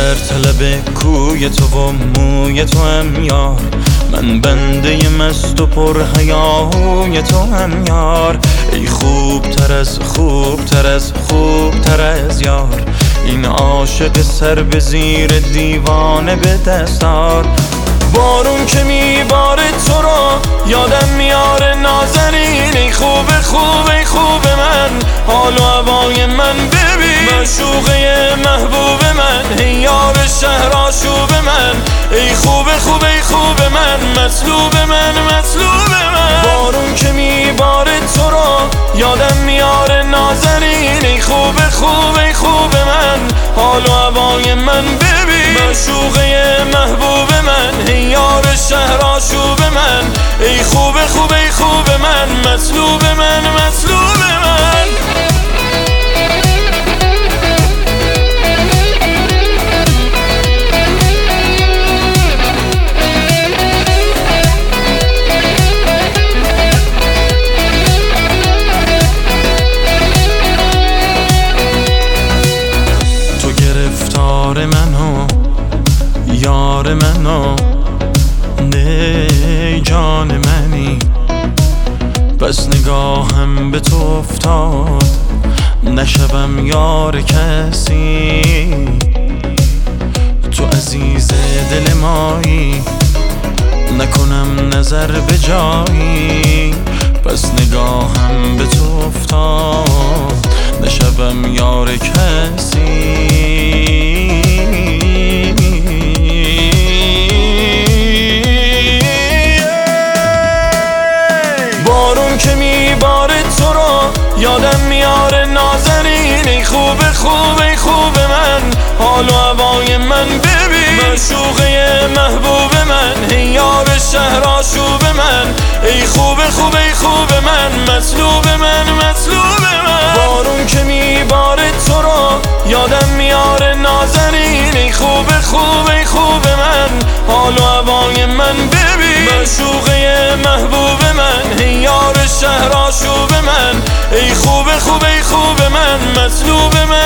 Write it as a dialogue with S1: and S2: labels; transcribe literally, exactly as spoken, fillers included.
S1: در طلب کوی تو و موی تو هم یار، من بنده مست و پر حیاهوی تو هم یار. ای خوب تر از خوب تر از خوب تر از یار، این عاشق سر به زیر دیوانه به دستار. بارون که میباره تو را یادم میاره نازنین، ای خوب خوب ای خوب من، حال و هوای من ببین. معشوقه محبوب من، ای یار شهر آشوب من، ای خوب خوب ای خوب من، مطلوب من مطلوب من. بارون که میباره تو را یادم میاره نازنین، ای خوب خوب ای خوب من، حال و هوای من ببین. معشوقه محبوب من، ای یار شهر آشوب من، ای خوب خوب ای خوب من، مطلوب من مطلوب من. تو گرفتار منو یار منو، نه جان منی، بس نگاهم به تو افتاد نشوم یار کسی. تو عزیز دل مایی، نکنم نظر به جایی، بس نگاهم به تو افتاد نشوم یار کسی. بارون که میباره تو را یادم میاره نازنین، ای خوب خوب ای خوب من، حال و هوای من ببین. معشوقه محبوب من، ای یار شهر آشوب من، ای خوب خوب ای خوب من، مطلوب من مطلوب من. بارون که میباره تو را یادم میاره نازنین، ای خوب خوب ای خوب من، حال و هوای من ببین. معشوقه محبوب من، ای یار شهر آشوب من، ای خوب خوب ای خوب من، مطلوب من.